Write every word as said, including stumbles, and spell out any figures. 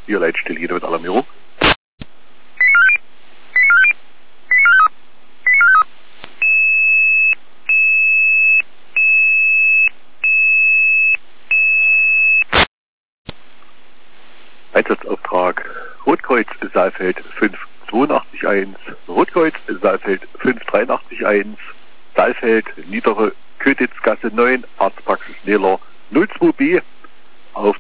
Ihr Leitstelle jeder mit Alarmierung. Einsatzauftrag Rotkreuz Saalfeld fünf zwei acht eins, Rotkreuz Saalfeld fünf drei acht eins, Saalfeld Niedere Kötitzgasse neun, Arztpraxis Nehler null zwei B auf